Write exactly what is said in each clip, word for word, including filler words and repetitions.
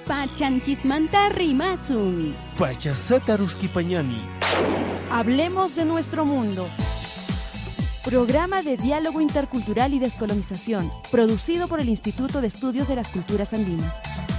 Pachanchismanta rimasun. Pachasata ruskipañani. Hablemos de nuestro mundo. Programa de diálogo intercultural y descolonización, producido por el Instituto de Estudios de las Culturas Andinas.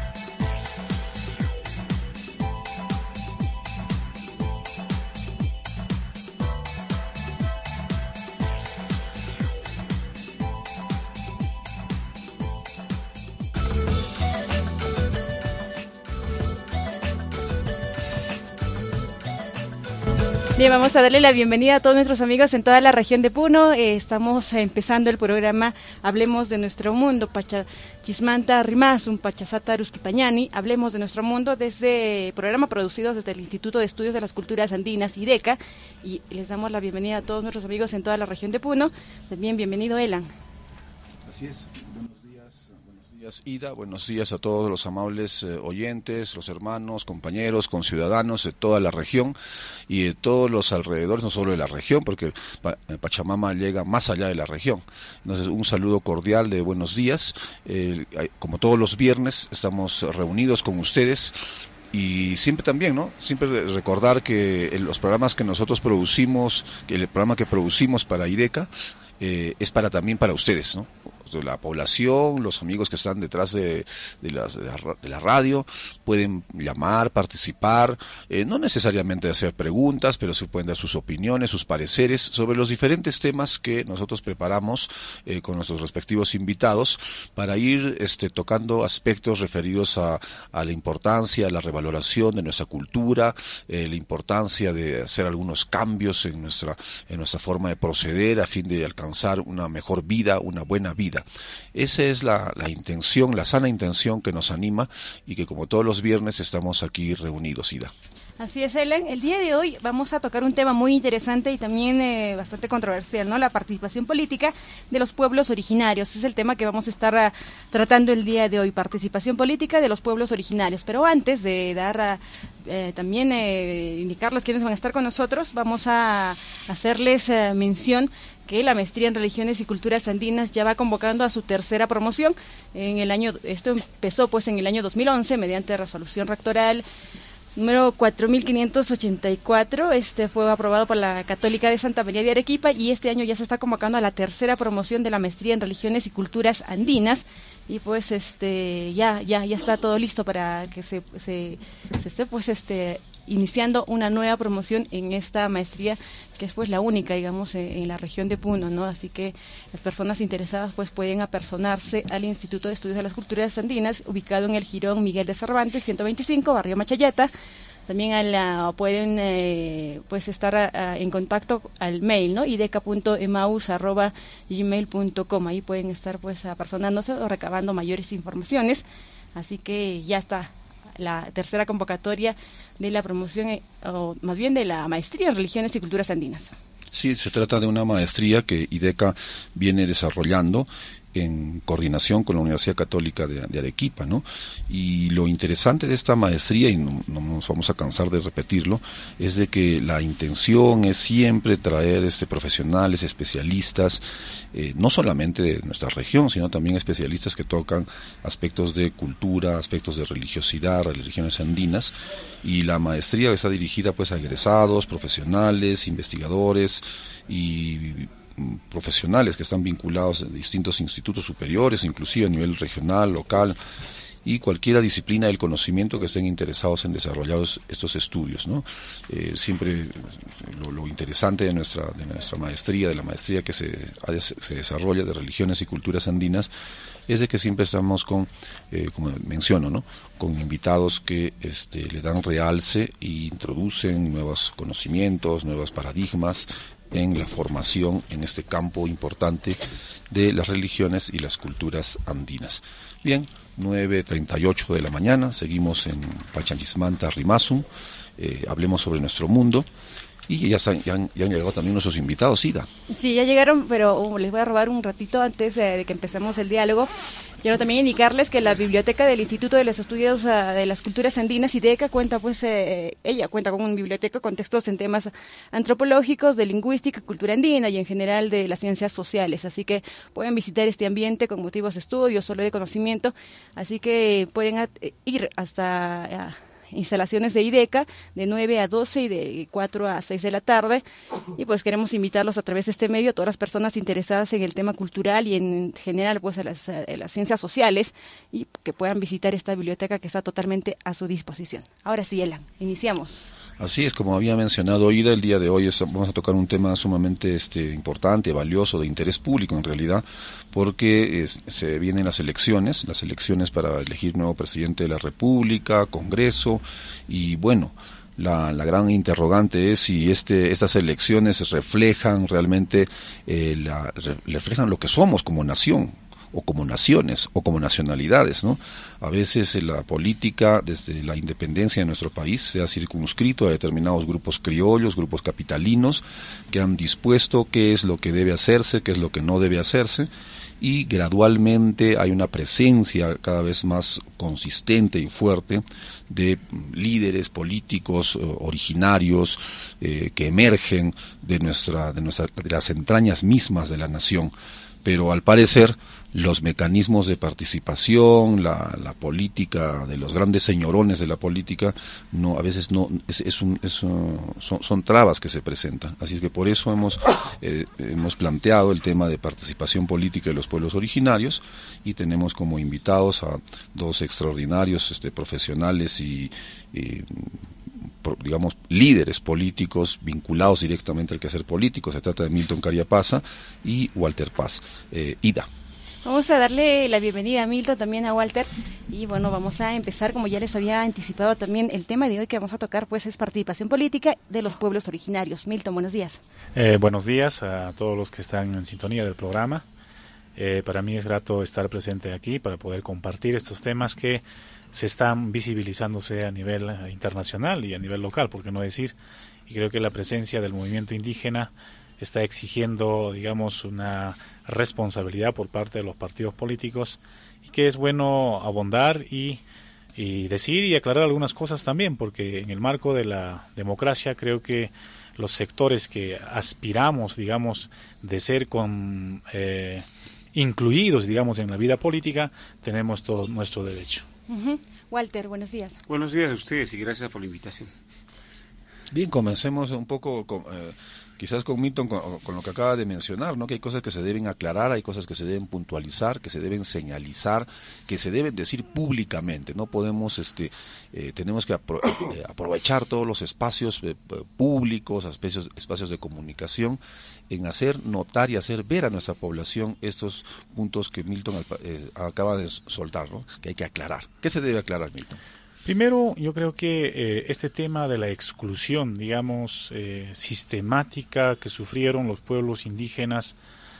Bien, vamos a darle la bienvenida a todos nuestros amigos en toda la región de Puno. Eh, estamos empezando el programa Hablemos de nuestro mundo, Pachachismanta rimasun, Pachasata ruskipañani. Hablemos de nuestro mundo, desde el programa producido desde el Instituto de Estudios de las Culturas Andinas, IDECA, y les damos la bienvenida a todos nuestros amigos en toda la región de Puno. También bienvenido, Elan. Así es. Buenos días, buenos días, Ida. Buenos días a todos los amables eh, oyentes, los hermanos, compañeros, conciudadanos de toda la región y de todos los alrededores, no solo de la región, porque Pachamama llega más allá de la región. Entonces, un saludo cordial de buenos días. Eh, como todos los viernes, estamos reunidos con ustedes. Y siempre también, ¿no? Siempre recordar que los programas que nosotros producimos, que el programa que producimos para IDECA, eh, es para también para ustedes, ¿no? La población, los amigos que están detrás de, de, las, de, la, de la radio, pueden llamar, participar, eh, no necesariamente hacer preguntas, pero sí pueden dar sus opiniones, sus pareceres sobre los diferentes temas que nosotros preparamos eh, con nuestros respectivos invitados para ir este, tocando aspectos referidos a, a la importancia, a la revaloración de nuestra cultura, eh, la importancia de hacer algunos cambios en nuestra, en nuestra forma de proceder a fin de alcanzar una mejor vida, una buena vida. Esa es la, la intención, la sana intención que nos anima y que como todos los viernes estamos aquí reunidos, Ida. Así es, Ellen. El día de hoy vamos a tocar un tema muy interesante y también eh, bastante controversial, ¿no? La participación política de los pueblos originarios. Es el tema que vamos a estar uh, tratando el día de hoy, participación política de los pueblos originarios. Pero antes de dar uh, eh, también eh, indicarles quiénes van a estar con nosotros, vamos a hacerles uh, mención que la maestría en religiones y culturas andinas ya va convocando a su tercera promoción. En el año, esto empezó pues en el año dos mil once mediante resolución rectoral número cuatro mil quinientos ochenta y cuatro, este fue aprobado por la Católica de Santa María de Arequipa y este año ya se está convocando a la tercera promoción de la maestría en religiones y culturas andinas y pues este ya ya ya está todo listo para que se se, se esté pues este iniciando una nueva promoción en esta maestría que es pues la única, digamos, en, en la región de Puno, ¿no? Así que las personas interesadas pues pueden apersonarse al Instituto de Estudios de las Culturas Andinas, ubicado en el Jirón Miguel de Cervantes, ciento veinticinco, Barrio Machayeta. También a la, pueden eh, pues estar a, a, en contacto al mail, ¿no? ideca punto emaus arroba gmail punto com. Ahí pueden estar pues apersonándose o recabando mayores informaciones. Así que ya está la tercera convocatoria de la promoción, eh, o más bien de la maestría en religiones y culturas andinas. Sí, se trata de una maestría que IDECA viene desarrollando en coordinación con la Universidad Católica de, de Arequipa, ¿no? Y lo interesante de esta maestría, y no, no nos vamos a cansar de repetirlo, es de que la intención es siempre traer este profesionales, especialistas, eh, no solamente de nuestra región, sino también especialistas que tocan aspectos de cultura, aspectos de religiosidad, religiones andinas, y la maestría está dirigida pues a egresados, profesionales, investigadores y profesionales que están vinculados a distintos institutos superiores, inclusive a nivel regional, local, y cualquier disciplina del conocimiento que estén interesados en desarrollar estos estudios, ¿no? Eh, siempre lo, lo interesante de nuestra de nuestra maestría, de la maestría que se, se desarrolla de religiones y culturas andinas, es de que siempre estamos con, eh, como menciono, ¿no? Con invitados que este, le dan realce e introducen nuevos conocimientos, nuevos paradigmas en la formación en este campo importante de las religiones y las culturas andinas. Bien, nueve treinta y ocho de la mañana, seguimos en Pachanchismanta rimasun, eh, hablemos sobre nuestro mundo, Y ya, se, ya, han, ya han llegado también nuestros invitados, Ida. Sí, ya llegaron, pero uh, les voy a robar un ratito antes eh, de que empecemos el diálogo. Quiero también indicarles que la biblioteca del Instituto de los Estudios uh, de las Culturas Andinas, IDECA, cuenta pues, eh, ella cuenta con una biblioteca con textos en temas antropológicos, de lingüística, cultura andina y en general de las ciencias sociales. Así que pueden visitar este ambiente con motivos de estudio, solo de conocimiento. Así que pueden at- ir hasta... Uh, instalaciones de IDECA de nueve a doce y de cuatro a seis de la tarde, y pues queremos invitarlos a través de este medio a todas las personas interesadas en el tema cultural y en general pues a las, a las ciencias sociales, y que puedan visitar esta biblioteca que está totalmente a su disposición. Ahora sí, Elan, iniciamos. Así es, como había mencionado Ida, el día de hoy es, vamos a tocar un tema sumamente este, importante, valioso, de interés público en realidad, porque es, se vienen las elecciones, las elecciones para elegir nuevo presidente de la República, Congreso, y bueno, la, la gran interrogante es si este, estas elecciones reflejan realmente, eh, la, re, reflejan lo que somos como nación, o como naciones, o como nacionalidades, ¿no? A veces eh, la política, desde la independencia de nuestro país, se ha circunscrito a determinados grupos criollos, grupos capitalinos, que han dispuesto qué es lo que debe hacerse, qué es lo que no debe hacerse, y gradualmente hay una presencia cada vez más consistente y fuerte de líderes políticos eh, originarios eh, que emergen de nuestra, de nuestra, de las entrañas mismas de la nación. Pero al parecer los mecanismos de participación, la, la política de los grandes señorones de la política, no, a veces no es, es un, es, uh, son, son trabas que se presentan. Así es que por eso hemos eh, hemos planteado el tema de participación política de los pueblos originarios, y tenemos como invitados a dos extraordinarios este, profesionales y, y digamos, líderes políticos vinculados directamente al quehacer político. Se trata de Milton Cariapasa y Walter Paz. Eh, Ida. Vamos a darle la bienvenida a Milton, también a Walter, y bueno, vamos a empezar, como ya les había anticipado también, el tema de hoy que vamos a tocar pues es participación política de los pueblos originarios. Milton, buenos días. Eh, buenos días a todos los que están en sintonía del programa. Eh, para mí es grato estar presente aquí para poder compartir estos temas que se están visibilizándose a nivel internacional y a nivel local, por qué no decir, y creo que la presencia del movimiento indígena está exigiendo, digamos, una responsabilidad por parte de los partidos políticos, y que es bueno abondar y, y decir y aclarar algunas cosas también, porque en el marco de la democracia creo que los sectores que aspiramos, digamos, de ser con, eh, incluidos, digamos, en la vida política, tenemos todo nuestro derecho. Uh-huh. Walter, buenos días. Buenos días a ustedes y gracias por la invitación. Bien, comencemos un poco con, eh, quizás con Milton, con, con lo que acaba de mencionar, ¿no? Que hay cosas que se deben aclarar, hay cosas que se deben puntualizar, que se deben señalizar, que se deben decir públicamente. No podemos, este, eh, tenemos que apro- eh, aprovechar todos los espacios eh, públicos, espacios, espacios de comunicación, en hacer notar y hacer ver a nuestra población estos puntos que Milton eh, acaba de soltar, ¿no? Que hay que aclarar. ¿Qué se debe aclarar, Milton? Primero, yo creo que eh, este tema de la exclusión, digamos, eh, sistemática que sufrieron los pueblos indígenas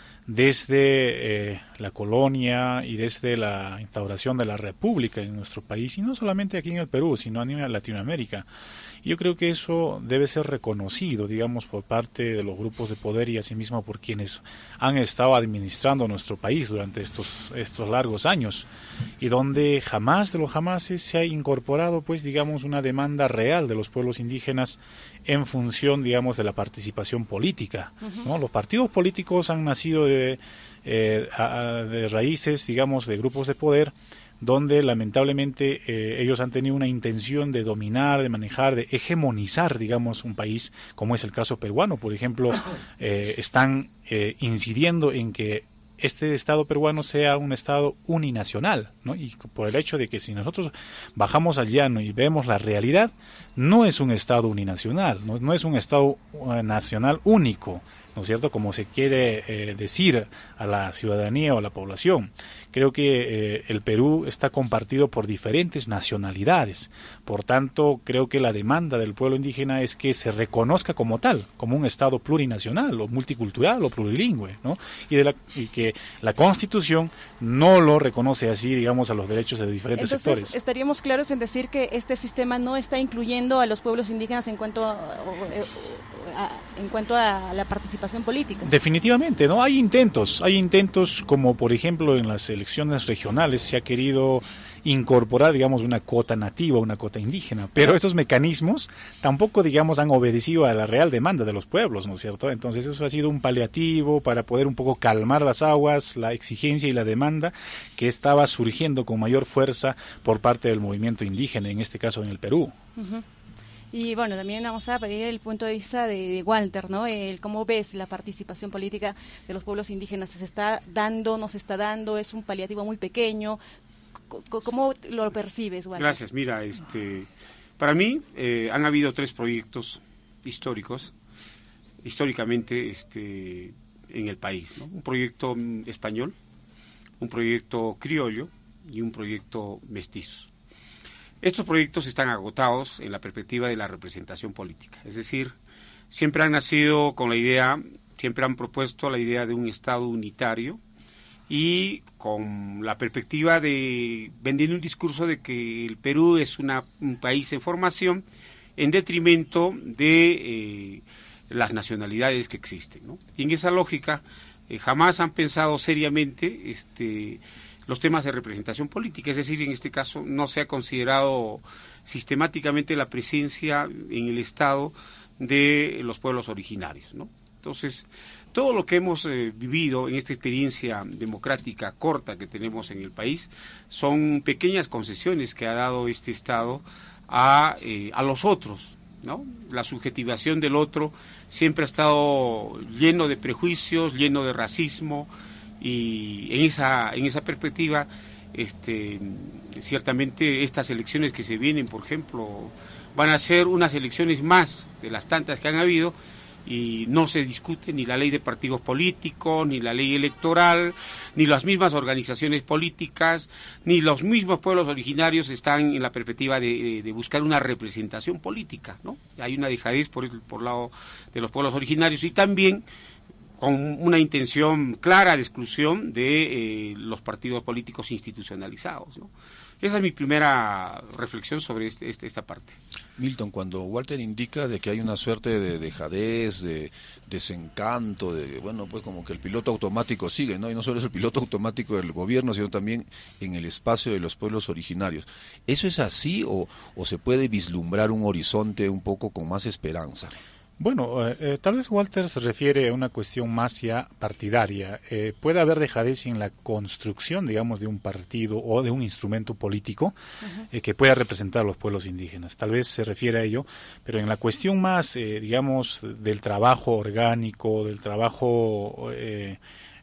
desde eh, la colonia y desde la instauración de la república en nuestro país, y no solamente aquí en el Perú, sino a nivel Latinoamérica. Yo creo que eso debe ser reconocido, digamos, por parte de los grupos de poder y asimismo por quienes han estado administrando nuestro país durante estos estos largos años, y donde jamás de los jamases se ha incorporado, pues, digamos, una demanda real de los pueblos indígenas en función, digamos, de la participación política, ¿no? Los partidos políticos han nacido de, eh, a, de raíces, digamos, de grupos de poder, donde lamentablemente eh, ellos han tenido una intención de dominar, de manejar, de hegemonizar, digamos, un país, como es el caso peruano. Por ejemplo, eh, están eh, incidiendo en que este Estado peruano sea un Estado uninacional, ¿no? Y por el hecho de que si nosotros bajamos al llano y vemos la realidad, no es un Estado uninacional, no, no es un Estado uh, nacional único, ¿no es cierto?, como se quiere eh, decir a la ciudadanía o a la población. Creo que eh, el Perú está compartido por diferentes nacionalidades, por tanto creo que la demanda del pueblo indígena es que se reconozca como tal, como un Estado plurinacional o multicultural o plurilingüe, ¿no? Y, de la, y que la Constitución no lo reconoce así, digamos, a los derechos de diferentes Entonces, sectores. Estaríamos claros en decir que este sistema no está incluyendo a los pueblos indígenas en cuanto a, a, en cuanto a la participación política. Definitivamente, ¿no? Hay intentos, hay intentos como por ejemplo en las elecciones regionales se ha querido incorporar, digamos, una cuota nativa, una cuota indígena, pero estos mecanismos tampoco, digamos, han obedecido a la real demanda de los pueblos, ¿no es cierto? Entonces eso ha sido un paliativo para poder un poco calmar las aguas, la exigencia y la demanda que estaba surgiendo con mayor fuerza por parte del movimiento indígena, en este caso en el Perú. Uh-huh. Y bueno, también vamos a pedir el punto de vista de, de Walter, ¿no? El cómo ves la participación política de los pueblos indígenas. ¿Se está dando, no se está dando? ¿Es un paliativo muy pequeño? ¿Cómo lo percibes, Walter? Gracias. Mira, este, para mí eh, han habido tres proyectos históricos, históricamente este, en el país, ¿no? Un proyecto español, un proyecto criollo y un proyecto mestizo. Estos proyectos están agotados en la perspectiva de la representación política, es decir, siempre han nacido con la idea, siempre han propuesto la idea de un Estado unitario y con la perspectiva de vendiendo un discurso de que el Perú es una, un país en formación en detrimento de eh, las nacionalidades que existen, ¿no? Y en esa lógica eh, jamás han pensado seriamente este los temas de representación política, es decir, en este caso no se ha considerado sistemáticamente la presencia en el Estado de los pueblos originarios, ¿no? Entonces, todo lo que hemos eh, vivido en esta experiencia democrática corta que tenemos en el país son pequeñas concesiones que ha dado este Estado a, eh, a los otros, ¿no? La subjetivación del otro siempre ha estado lleno de prejuicios, lleno de racismo, y en esa en esa perspectiva este ciertamente estas elecciones que se vienen, por ejemplo, van a ser unas elecciones más de las tantas que han habido y no se discute ni la ley de partidos políticos, ni la ley electoral, ni las mismas organizaciones políticas, ni los mismos pueblos originarios están en la perspectiva de, de, de buscar una representación política, ¿no? Hay una dejadez por el por lado de los pueblos originarios y también con una intención clara de exclusión de eh, los partidos políticos institucionalizados, ¿no? Esa es mi primera reflexión sobre este, este, esta parte. Milton, cuando Walter indica de que hay una suerte de dejadez, de desencanto, de bueno, pues como que el piloto automático sigue, ¿no? Y no solo es el piloto automático del gobierno, sino también en el espacio de los pueblos originarios. ¿Eso es así o, o se puede vislumbrar un horizonte un poco con más esperanza? Bueno, eh, eh, tal vez Walter se refiere a una cuestión más ya partidaria. Eh, puede haber dejadez en la construcción, digamos, de un partido o de un instrumento político uh-huh. eh, que pueda representar a los pueblos indígenas. Tal vez se refiere a ello, pero en la cuestión más, eh, digamos, del trabajo orgánico, del trabajo eh,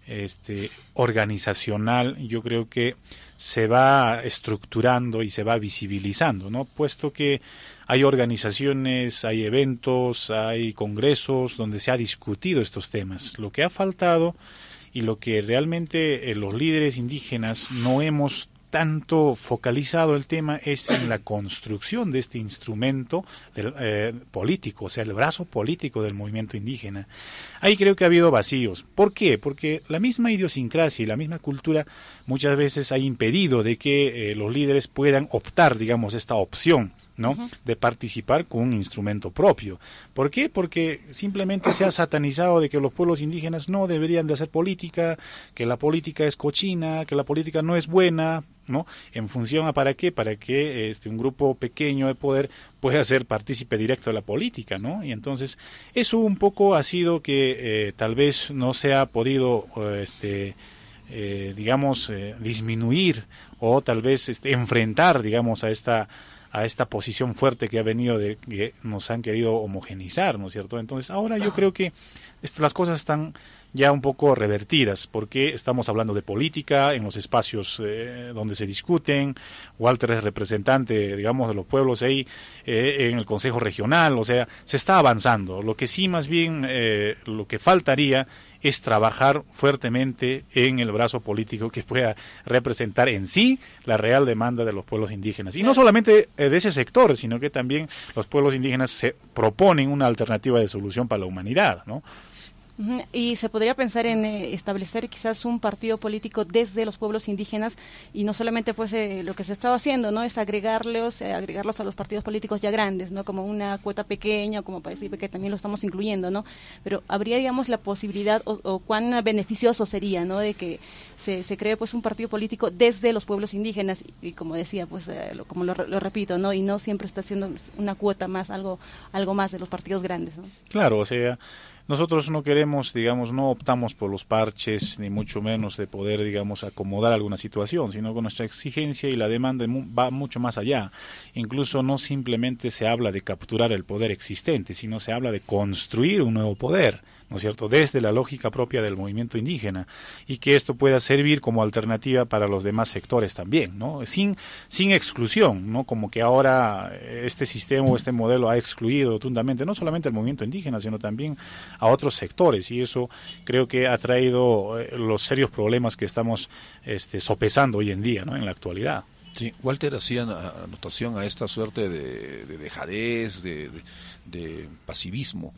este, organizacional, yo creo que se va estructurando y se va visibilizando, ¿no? Puesto que hay organizaciones, hay eventos, hay congresos donde se ha discutido estos temas. Lo que ha faltado y lo que realmente eh, los líderes indígenas no hemos tanto focalizado el tema es en la construcción de este instrumento del, eh, político, o sea, el brazo político del movimiento indígena. Ahí creo que ha habido vacíos. ¿Por qué? Porque la misma idiosincrasia y la misma cultura muchas veces ha impedido de que eh, los líderes puedan optar, digamos, esta opción, ¿no? Uh-huh. De participar con un instrumento propio. ¿Por qué? Porque simplemente se ha satanizado de que los pueblos indígenas no deberían de hacer política, que la política es cochina, que la política no es buena, ¿no? En función a para qué, para que este un grupo pequeño de poder pueda ser partícipe directo de la política, ¿no? Y entonces eso un poco ha sido que eh, tal vez no se ha podido este eh, digamos eh, disminuir o tal vez este, enfrentar, digamos, a esta a esta posición fuerte que ha venido de que nos han querido homogenizar, ¿no es cierto? Entonces ahora yo creo que est- las cosas están ya un poco revertidas, porque estamos hablando de política en los espacios eh, donde se discuten. Walter es representante, digamos, de los pueblos ahí eh, en el Consejo Regional, o sea, se está avanzando. Lo que sí más bien, eh, lo que faltaría es trabajar fuertemente en el brazo político que pueda representar en sí la real demanda de los pueblos indígenas. Y no solamente de ese sector, sino que también los pueblos indígenas se proponen una alternativa de solución para la humanidad, ¿no? Uh-huh. Y se podría pensar en eh, establecer quizás un partido político desde los pueblos indígenas, y no solamente pues eh, lo que se ha estado haciendo, ¿no? Es agregarlos, eh, agregarlos a los partidos políticos ya grandes, ¿no? Como una cuota pequeña, como para decir que también lo estamos incluyendo, ¿no? Pero habría, digamos, la posibilidad o, o cuán beneficioso sería, ¿no? De que se, se cree pues un partido político desde los pueblos indígenas, y, y como decía, pues eh, lo, como lo, lo repito, ¿no? Y no siempre está haciendo una cuota más, algo, algo más de los partidos grandes, ¿no? Claro, o sea, nosotros no queremos, digamos, no optamos por los parches, ni mucho menos de poder, digamos, acomodar alguna situación, sino que nuestra exigencia y la demanda va mucho más allá. Incluso no simplemente se habla de capturar el poder existente, sino se habla de construir un nuevo poder, ¿no es cierto?, desde la lógica propia del movimiento indígena, y que esto pueda servir como alternativa para los demás sectores también, ¿no? Sin, sin exclusión, ¿no? Como que ahora este sistema o este modelo ha excluido rotundamente no solamente al movimiento indígena, sino también a otros sectores, y eso creo que ha traído eh, los serios problemas que estamos este, sopesando hoy en día, ¿no?, en la actualidad. Sí, Walter hacía anotación a esta suerte de, de dejadez, de, de, de pasivismo.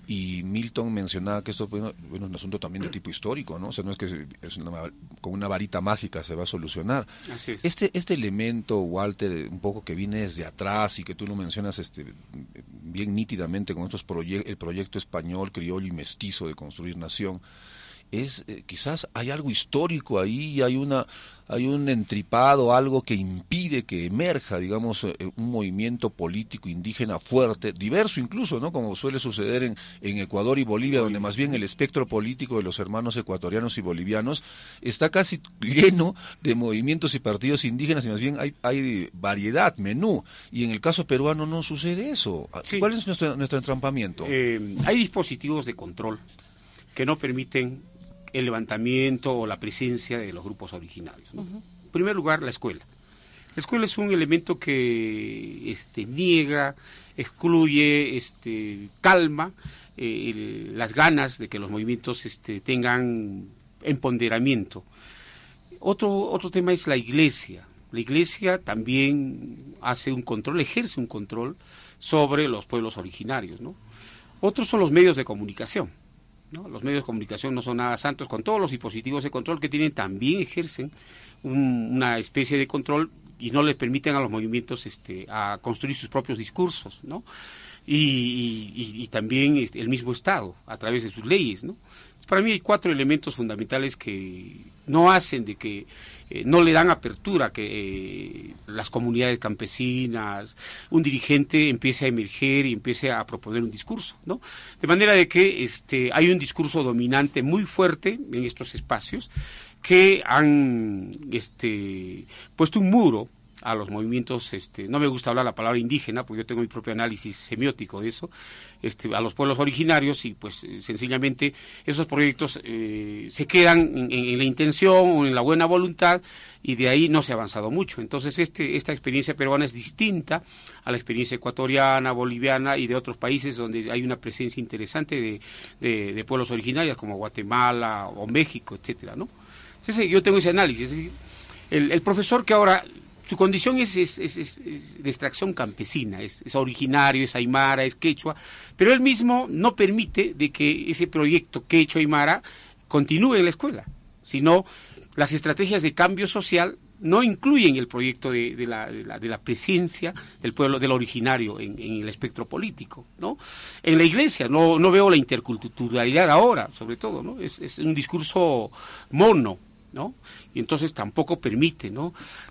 Y Milton mencionaba que esto bueno, es un asunto también de tipo histórico, ¿no? O sea, no es que es una, con una varita mágica se va a solucionar. Así es. Este este elemento, Walter, un poco que viene desde atrás y que tú lo mencionas este bien nítidamente con estos proye- el proyecto español, criollo y mestizo de construir nación, es eh, quizás hay algo histórico ahí, hay una hay un entripado, algo que impide que emerja, digamos, eh, un movimiento político indígena fuerte, diverso incluso, ¿no? Como suele suceder en, en Ecuador y Bolivia, donde más bien el espectro político de los hermanos ecuatorianos y bolivianos está casi lleno de movimientos y partidos indígenas, y más bien hay, hay variedad, menú, y en el caso peruano no sucede eso. Sí. ¿Cuál es nuestro, nuestro entrampamiento? Eh, hay dispositivos de control que no permiten el levantamiento o la presencia de los grupos originarios, ¿no? Uh-huh. En primer lugar, la escuela. La escuela es un elemento que este, niega, excluye, este, calma eh, el, las ganas de que los movimientos este, tengan empoderamiento. Otro, otro tema es la iglesia. La iglesia también hace un control, ejerce un control sobre los pueblos originarios, ¿no? Otros son los medios de comunicación, ¿no? Los medios de comunicación no son nada santos, con todos los dispositivos de control que tienen, también ejercen un, una especie de control y no les permiten a los movimientos este, a construir sus propios discursos, ¿no? Y, y, y también este, el mismo Estado, a través de sus leyes, ¿no? Para mí hay cuatro elementos fundamentales que no hacen de que, eh, no le dan apertura a que eh, las comunidades campesinas, un dirigente empiece a emerger y empiece a proponer un discurso, ¿no? De manera de que este, hay un discurso dominante muy fuerte en estos espacios que han este, puesto un muro a los movimientos, este, no me gusta hablar la palabra indígena, porque yo tengo mi propio análisis semiótico de eso, este, a los pueblos originarios, y pues eh, sencillamente esos proyectos eh, se quedan en, en la intención o en la buena voluntad, y de ahí no se ha avanzado mucho. Entonces este, esta experiencia peruana es distinta a la experiencia ecuatoriana, boliviana y de otros países donde hay una presencia interesante de, de, de pueblos originarios como Guatemala o México, etcétera, ¿no? Entonces yo tengo ese análisis, es decir, el, el profesor que ahora su condición es, es, es, es de extracción campesina, es, es originario, es aymara, es quechua, pero él mismo no permite de que ese proyecto quechua-aymara continúe en la escuela, sino las estrategias de cambio social no incluyen el proyecto de, de, la, de, la, de la presencia del pueblo, del originario en, en el espectro político, ¿no? En la iglesia no, no veo la interculturalidad ahora, sobre todo, ¿no? Es, es un discurso mono, ¿no? Y entonces tampoco permite, ¿no?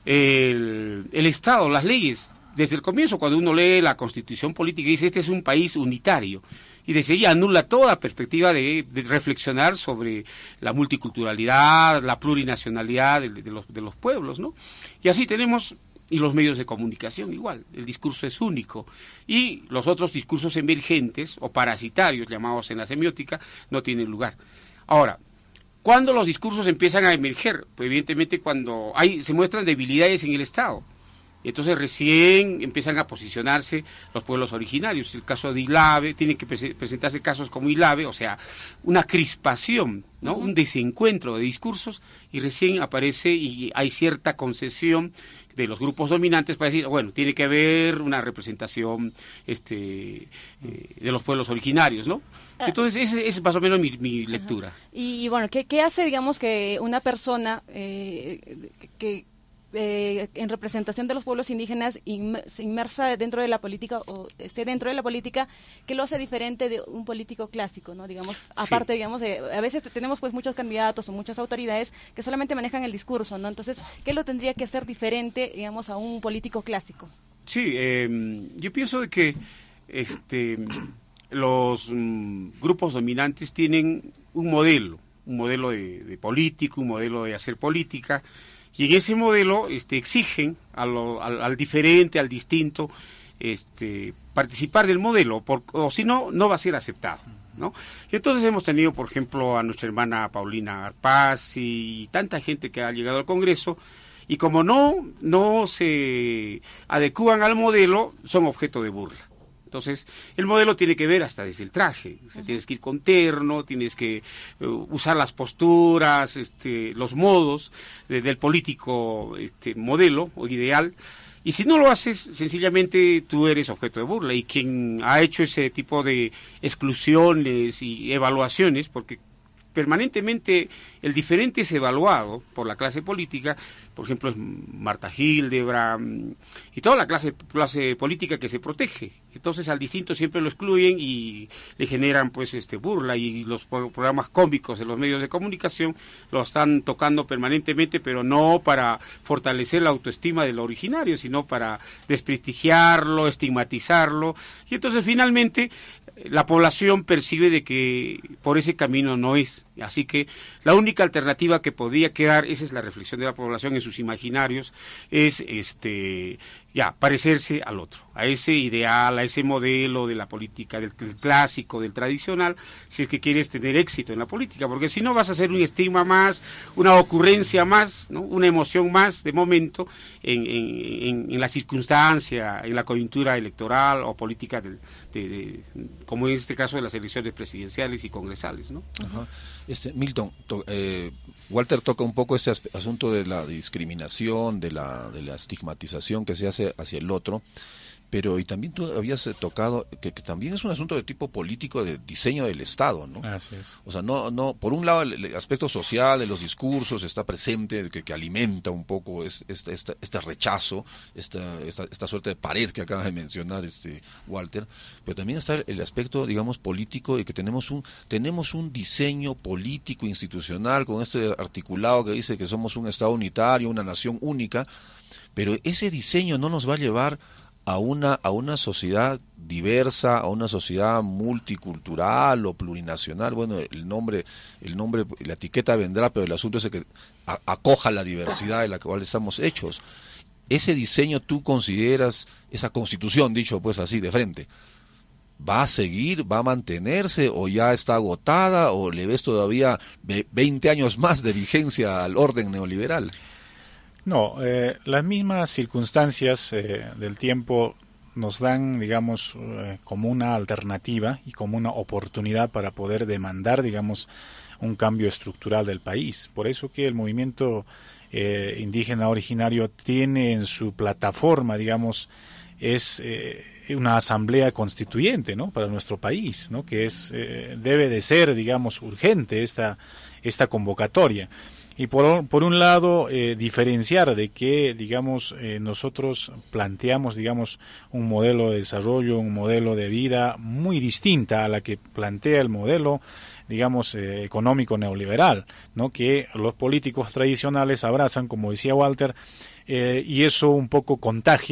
El, el Estado, las leyes, desde el comienzo, cuando uno lee la Constitución política, dice este es un país unitario, y desde ahí anula toda perspectiva de, de reflexionar sobre la multiculturalidad, la plurinacionalidad de, de, los, de los pueblos, ¿no? Y así tenemos, y los medios de comunicación igual, el discurso es único, y los otros discursos emergentes o parasitarios, llamados en la semiótica, no tienen lugar. Ahora, ¿cuándo los discursos empiezan a emerger? Pues evidentemente cuando hay se muestran debilidades en el Estado. Entonces recién empiezan a posicionarse los pueblos originarios. El caso de Ilave, tienen que pre- presentarse casos como Ilave, o sea, una crispación, ¿no? Uh-huh. Un desencuentro de discursos, y recién aparece y hay cierta concesión de los grupos dominantes para decir, bueno, tiene que haber una representación este eh, de los pueblos originarios, ¿no? Entonces, esa es más o menos mi, mi lectura. Y, y bueno, ¿qué, ¿qué hace, digamos, que una persona eh, que eh, en representación de los pueblos indígenas se inmersa dentro de la política o esté dentro de la política, que lo hace diferente de un político clásico, ¿no? Digamos, aparte, sí. digamos, de, a veces tenemos pues muchos candidatos o muchas autoridades que solamente manejan el discurso, ¿no? Entonces, ¿qué lo tendría que hacer diferente, digamos, a un político clásico? Sí, eh, yo pienso de que este los um, grupos dominantes tienen un modelo, un modelo de, de político, un modelo de hacer política, y en ese modelo este, exigen a lo, al, al diferente, al distinto, este, participar del modelo, por, o si no, no va a ser aceptado, ¿no? Y entonces hemos tenido, por ejemplo, a nuestra hermana Paulina Arpaz y tanta gente que ha llegado al Congreso, y como no, no se adecúan al modelo, son objeto de burla. Entonces, el modelo tiene que ver hasta desde el traje, o sea, tienes que ir con terno, tienes que uh, usar las posturas, este, los modos de, del político este, modelo o ideal, y si no lo haces, sencillamente tú eres objeto de burla, y quien ha hecho ese tipo de exclusiones y evaluaciones, porque permanentemente el diferente es evaluado por la clase política, por ejemplo es Marta Hildebrand y toda la clase, clase política que se protege. Entonces al distinto siempre lo excluyen y le generan pues este burla, y los programas cómicos de los medios de comunicación lo están tocando permanentemente, pero no para fortalecer la autoestima del originario, sino para desprestigiarlo, estigmatizarlo, y entonces finalmente la población percibe de que por ese camino no es. Así que la única alternativa que podría quedar, esa es la reflexión de la población en sus imaginarios, es este ya parecerse al otro, a ese ideal, a ese modelo de la política, del, del clásico, del tradicional, si es que quieres tener éxito en la política, porque si no vas a hacer un estigma más, una ocurrencia más, ¿no? Una emoción más de momento en, en, en la circunstancia, en la coyuntura electoral o política del, de, de, como en este caso de las elecciones presidenciales y congresales, ¿no? Ajá. Este, Milton, to, eh, Walter toca un poco este as- asunto de la discriminación, de la, de la estigmatización que se hace hacia el otro, pero y también tú habías tocado que, que también es un asunto de tipo político, de diseño del Estado, ¿no? Así es. O sea, no, no, por un lado el, el aspecto social de los discursos está presente, que, que alimenta un poco es, este, este, este rechazo, esta, esta, esta suerte de pared que acaba de mencionar este Walter, pero también está el aspecto, digamos, político, y que tenemos un, tenemos un diseño político institucional con este articulado que dice que somos un Estado unitario, una nación única, pero ese diseño no nos va a llevar a una a una sociedad diversa, a una sociedad multicultural o plurinacional. Bueno, el nombre el nombre la etiqueta vendrá, pero el asunto es que a, acoja la diversidad de la cual estamos hechos. Ese diseño, tú consideras, esa constitución, dicho pues así de frente, ¿va a seguir, va a mantenerse, o ya está agotada, o le ves todavía veinte años más de vigencia al orden neoliberal? No, eh, las mismas circunstancias eh, del tiempo nos dan, digamos, eh, como una alternativa y como una oportunidad para poder demandar, digamos, un cambio estructural del país. Por eso que el movimiento eh, indígena originario tiene en su plataforma, digamos, es eh, una asamblea constituyente, ¿no?, para nuestro país, ¿no?, que es eh, debe de ser, digamos, urgente esta esta convocatoria. Y por, por un lado, eh, diferenciar de que, digamos, eh, nosotros planteamos, digamos, un modelo de desarrollo, un modelo de vida muy distinta a la que plantea el modelo, digamos, eh, económico neoliberal, ¿no?, que los políticos tradicionales abrazan, como decía Walter, eh, y eso un poco contagia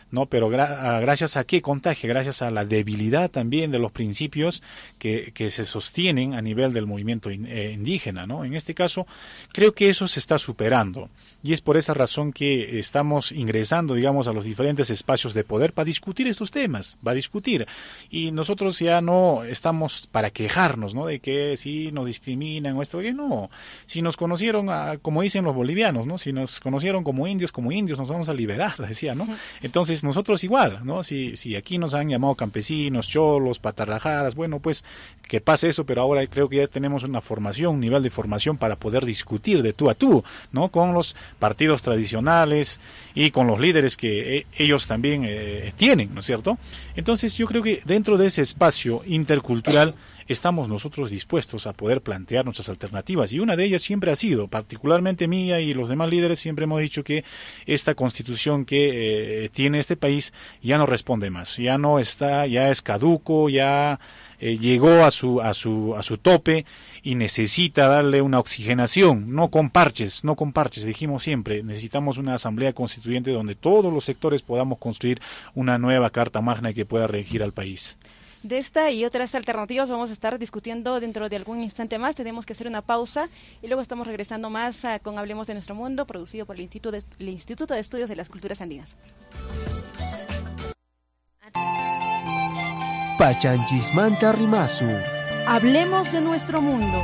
¿no? Pero gra gracias a qué contagia, gracias a la debilidad también de los principios que, que se sostienen a nivel del movimiento in, eh, indígena, ¿no? En este caso, creo que eso se está superando y es por esa razón que estamos ingresando, digamos, a los diferentes espacios de poder para discutir estos temas, para discutir. Y nosotros ya no estamos para quejarnos, ¿no? De que si nos discriminan o esto, que no. Si nos conocieron, a, como dicen los bolivianos, ¿no? Si nos conocieron como indios, como indios nos vamos a liberar, decía, ¿no? Entonces nosotros igual, ¿no? Si, si aquí nos han llamado campesinos, cholos, patarrajadas, bueno, pues que pase eso, pero ahora creo que ya tenemos una formación, un nivel de formación para poder discutir de tú a tú, ¿no? Con los partidos tradicionales y con los líderes que eh, ellos también eh, tienen, ¿no es cierto? Entonces yo creo que dentro de ese espacio intercultural estamos nosotros dispuestos a poder plantear nuestras alternativas y una de ellas siempre ha sido, particularmente mía y los demás líderes, siempre hemos dicho que esta constitución que eh, tiene este país ya no responde más, ya no está, ya es caduco, ya eh, llegó a su a su a su tope y necesita darle una oxigenación, no con parches, no con parches, dijimos siempre, necesitamos una asamblea constituyente donde todos los sectores podamos construir una nueva carta magna que pueda regir al país. De esta y otras alternativas vamos a estar discutiendo dentro de algún instante más. Tenemos que hacer una pausa y luego estamos regresando más uh, con Hablemos de Nuestro Mundo, producido por el Instituto de, el Instituto de Estudios de las Culturas Andinas. Pachanchismanta Rimasu. Hablemos de nuestro mundo.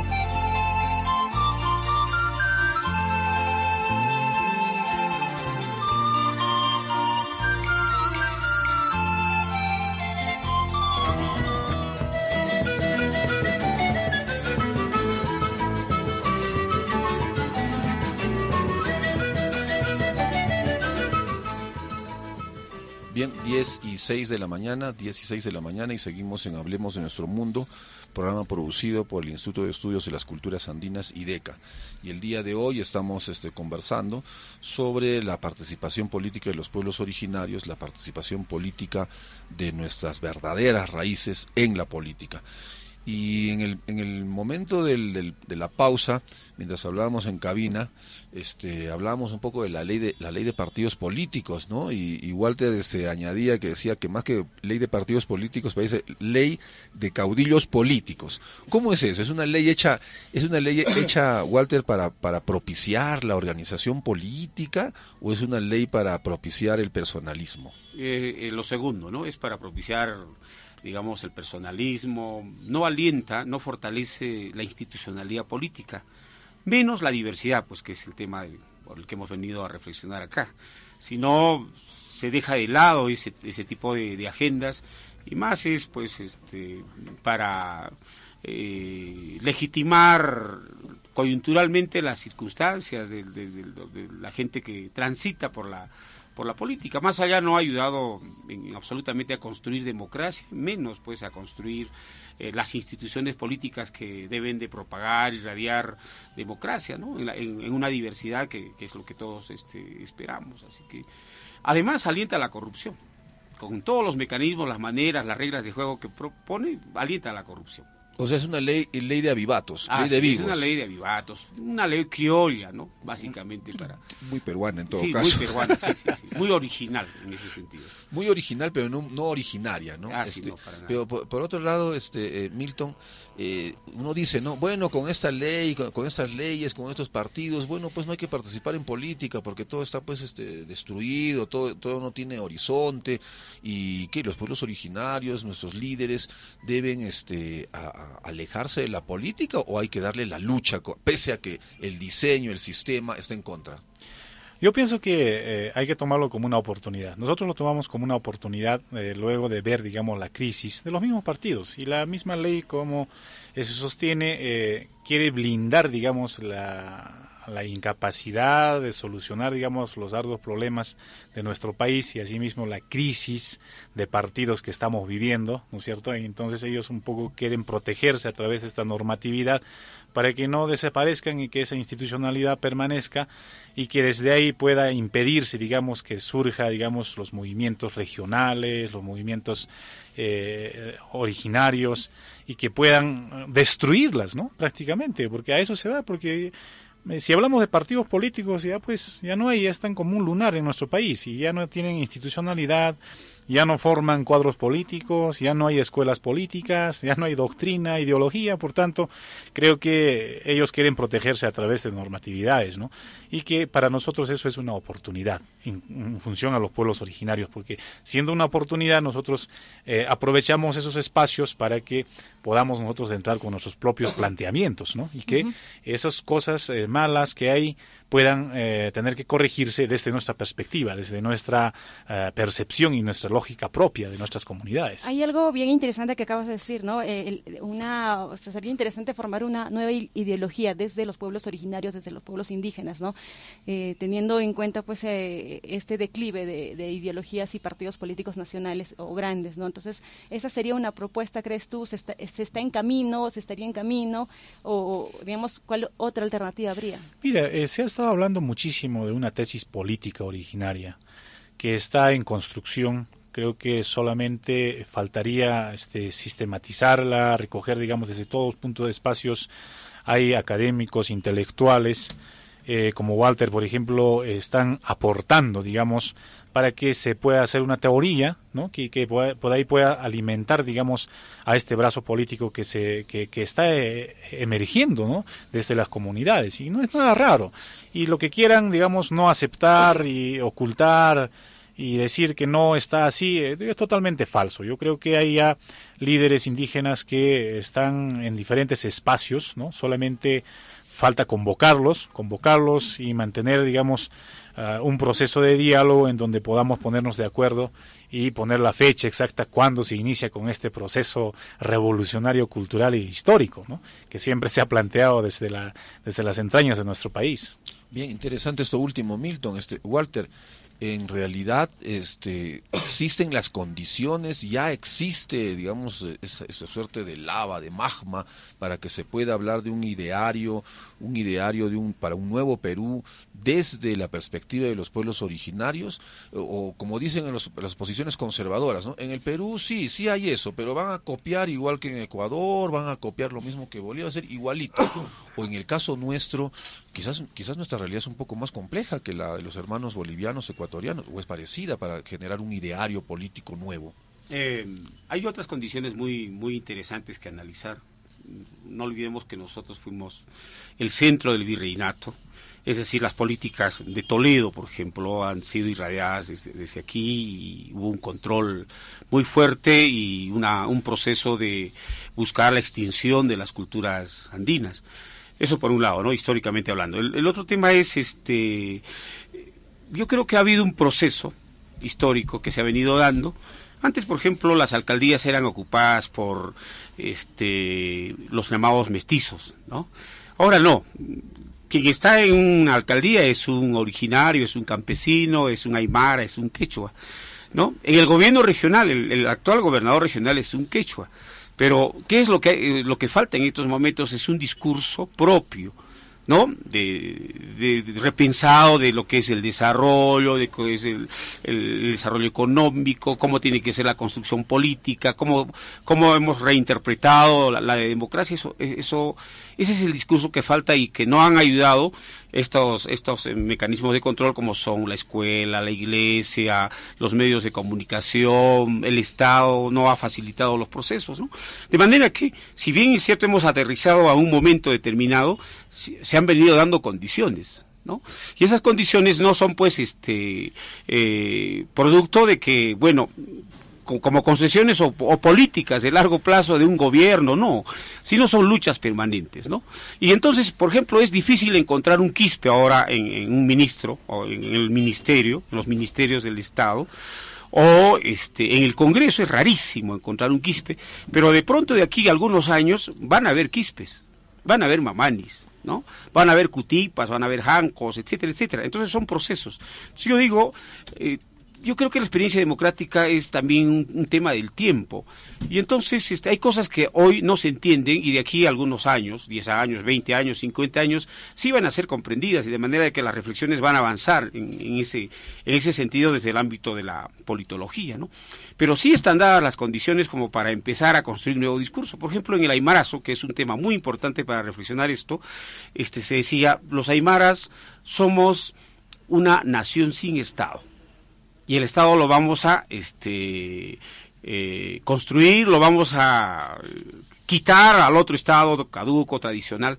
Bien, diez y seis de la mañana, diez y seis de la mañana y seguimos en Hablemos de Nuestro Mundo, programa producido por el Instituto de Estudios de las Culturas Andinas, IDECA. Y el día de hoy estamos este, conversando sobre la participación política de los pueblos originarios, la participación política de nuestras verdaderas raíces en la política. Y en el, en el momento del, del, de la pausa, mientras hablábamos en cabina, este, hablábamos un poco de la ley de la ley de partidos políticos, ¿no? Y, y Walter se añadía que decía que más que ley de partidos políticos parece ley de caudillos políticos. ¿Cómo es eso? ¿Es una ley hecha, es una ley hecha, Walter, para para propiciar la organización política o es una ley para propiciar el personalismo? Eh, eh, lo segundo, ¿no? Es para propiciar, digamos, el personalismo, no alienta, no fortalece la institucionalidad política, menos la diversidad, pues que es el tema de, por el que hemos venido a reflexionar acá. Si no, se deja de lado ese, ese tipo de, de agendas, y más es pues este para eh, legitimar coyunturalmente las circunstancias de, de, de, de la gente que transita por la por la política. Más allá no ha ayudado en, absolutamente a construir democracia, menos pues a construir eh, las instituciones políticas que deben de propagar y irradiar democracia, ¿no? En, la, en, en una diversidad que, que es lo que todos este, esperamos. Así que además alienta la corrupción, con todos los mecanismos, las maneras, las reglas de juego que propone, alienta la corrupción. O sea, es una ley ley de avivatos, ah, ley de sí, vivos. Es una ley de avivatos, una ley criolla, ¿no? Básicamente para... Muy peruana en todo sí, caso. muy peruana, sí, sí, sí. Muy original en ese sentido. Muy original, pero no, no originaria, ¿no? Ah, este, sí, no, para nada. Pero por, por otro lado, este eh, Milton, eh, uno dice, no, bueno, con esta ley, con, con estas leyes, con estos partidos, bueno, pues no hay que participar en política porque todo está pues este destruido, todo todo no tiene horizonte y que los pueblos originarios, nuestros líderes deben este a, a alejarse de la política o hay que darle la lucha pese a que el diseño, el sistema está en contra. Yo pienso que eh, hay que tomarlo como una oportunidad. Nosotros lo tomamos como una oportunidad eh, luego de ver, digamos, la crisis de los mismos partidos. Y la misma ley, como eh, se sostiene, eh, quiere blindar, digamos, la, la incapacidad de solucionar, digamos, los arduos problemas de nuestro país y asimismo la crisis de partidos que estamos viviendo, ¿no es cierto? Y entonces ellos un poco quieren protegerse a través de esta normatividad para que no desaparezcan y que esa institucionalidad permanezca y que desde ahí pueda impedirse, digamos, que surja, digamos, los movimientos regionales, los movimientos eh, originarios y que puedan destruirlas, ¿no? Prácticamente, porque a eso se va, porque eh, si hablamos de partidos políticos, ya pues ya no hay, ya están como un lunar en nuestro país y ya no tienen institucionalidad, ya no forman cuadros políticos, ya no hay escuelas políticas, ya no hay doctrina, ideología, por tanto, creo que ellos quieren protegerse a través de normatividades, ¿no? Y que para nosotros eso es una oportunidad en, en función a los pueblos originarios, porque siendo una oportunidad nosotros eh, aprovechamos esos espacios para que podamos nosotros entrar con nuestros propios planteamientos, ¿no? Y que uh-huh. esas cosas eh, malas que hay puedan eh, tener que corregirse desde nuestra perspectiva, desde nuestra eh, percepción y nuestra lógica propia de nuestras comunidades. Hay algo bien interesante que acabas de decir, ¿no? Eh, una, o sea, sería interesante formar una nueva ideología desde los pueblos originarios, desde los pueblos indígenas, ¿no? Eh, teniendo en cuenta, pues, eh, este declive de, de ideologías y partidos políticos nacionales o grandes, ¿no? Entonces, esa sería una propuesta, ¿crees tú? ¿Se está, se está en camino, se estaría en camino? O, digamos, ¿cuál otra alternativa habría? Mira, eh, se ha estado hablando muchísimo de una tesis política originaria que está en construcción. Creo que solamente faltaría este, sistematizarla, recoger, digamos, desde todos los puntos de espacios. Hay académicos, intelectuales, eh, como Walter, por ejemplo, eh, están aportando, digamos, para que se pueda hacer una teoría, ¿no? que, que pueda, por ahí pueda alimentar, digamos, a este brazo político que se que, que está eh, emergiendo, ¿no? Desde las comunidades, y no es nada raro. Y lo que quieran, digamos, no aceptar y ocultar y decir que no está así, eh, es totalmente falso. Yo creo que hay ya líderes indígenas que están en diferentes espacios, ¿no? Solamente falta convocarlos, convocarlos y mantener, digamos, uh, un proceso de diálogo en donde podamos ponernos de acuerdo y poner la fecha exacta cuando se inicia con este proceso revolucionario, cultural e histórico, ¿no? Que siempre se ha planteado desde la desde las entrañas de nuestro país. Bien, interesante esto último, Milton. Este, Walter, en realidad este, existen las condiciones, ya existe, digamos, esa, esa suerte de lava, de magma, para que se pueda hablar de un ideario, un ideario de un para un nuevo Perú desde la perspectiva de los pueblos originarios, o, o como dicen en los, las posiciones conservadoras, ¿no? En el Perú sí, sí hay eso, pero van a copiar igual que en Ecuador, van a copiar lo mismo que Bolivia, va a ser igualito. O en el caso nuestro, quizás quizás nuestra realidad es un poco más compleja que la de los hermanos bolivianos, ecuatorianos, o es parecida para generar un ideario político nuevo. Eh, hay otras condiciones muy muy interesantes que analizar. No olvidemos que nosotros fuimos el centro del virreinato, es decir, las políticas de Toledo, por ejemplo, han sido irradiadas desde, desde aquí, y hubo un control muy fuerte y una, un proceso de buscar la extinción de las culturas andinas. Eso por un lado, ¿no? Históricamente hablando. El, el otro tema es, este, yo creo que ha habido un proceso histórico que se ha venido dando. Antes, por ejemplo, las alcaldías eran ocupadas por este, los llamados mestizos, ¿no? Ahora no. Quien está en una alcaldía es un originario, es un campesino, es un aymara, es un quechua, ¿no? En el gobierno regional, el, el actual gobernador regional es un quechua. Pero, ¿qué es lo que, lo que falta en estos momentos? Es un discurso propio, ¿no? De, de, de repensado de lo que es el desarrollo, de lo que es el, el desarrollo económico, cómo tiene que ser la construcción política, cómo, cómo hemos reinterpretado la, la democracia. Eso, eso, ese es el discurso que falta y que no han ayudado estos, estos mecanismos de control como son la escuela, la iglesia, los medios de comunicación, el Estado no ha facilitado los procesos, ¿no? De manera que, si bien es cierto hemos aterrizado a un momento determinado, se han venido dando condiciones, ¿no? Y esas condiciones no son, pues, este, eh, producto de que, bueno, como concesiones o, o políticas de largo plazo de un gobierno, no, sino son luchas permanentes, ¿no? Y entonces, por ejemplo, es difícil encontrar un quispe ahora en, en un ministro, o en el ministerio, en los ministerios del Estado, o este, en el Congreso es rarísimo encontrar un quispe, pero de pronto de aquí a algunos años van a haber quispes, van a haber mamanis, ¿no? Van a haber cutipas, van a haber jancos, etcétera, etcétera. Entonces son procesos. Entonces yo digo, eh, yo creo que la experiencia democrática es también un, un tema del tiempo. Y entonces este, hay cosas que hoy no se entienden y de aquí a algunos años, diez años, veinte años, cincuenta años, sí van a ser comprendidas y de manera de que las reflexiones van a avanzar en, en, ese, en ese sentido desde el ámbito de la politología, ¿no? Pero sí están dadas las condiciones como para empezar a construir un nuevo discurso. Por ejemplo, en el aymarazo, que es un tema muy importante para reflexionar esto, este, se decía, los aymaras somos una nación sin Estado. Y el Estado lo vamos a este eh, construir, lo vamos a quitar al otro Estado caduco, tradicional.